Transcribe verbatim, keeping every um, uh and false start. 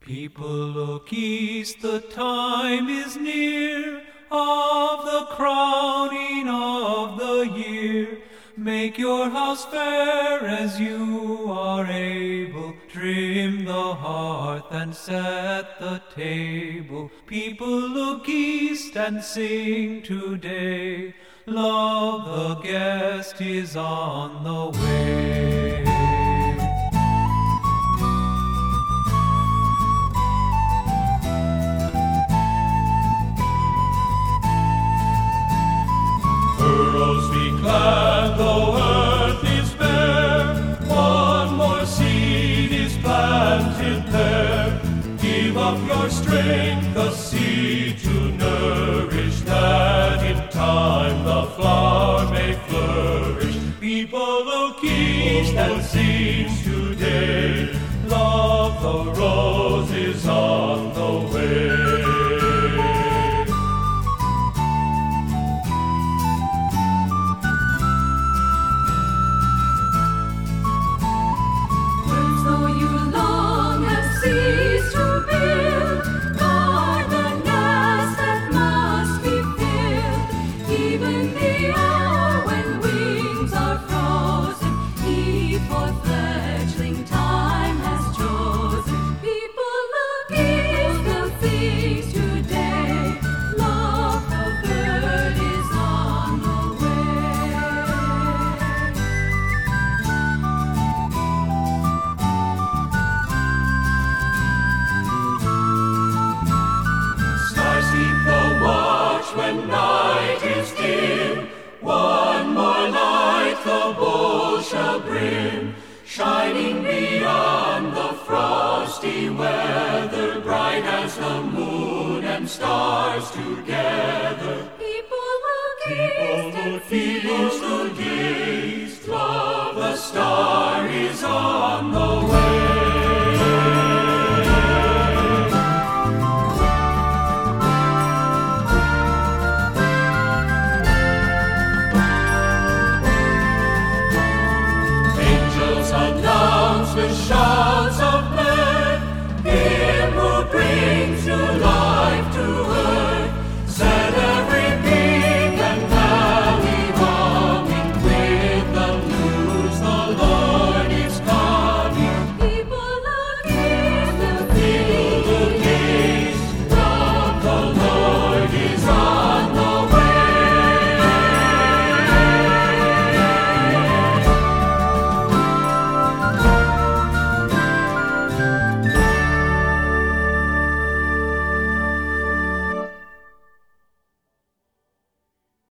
People look east, the time is near of the crowning of the year. Make your house fair as you are able, trim the hearth and set the table. People look east and sing today, love the guest is on the way. Furrows be glad though earth is bare, one more seed is planted there. Give up your strength, the seed to nourish, that in time the flower may flourish. People look east and sing today, love the rose is on the way. When night is dim, one more light the bowl shall brim, shining beyond the frosty weather, bright as the moon and stars together.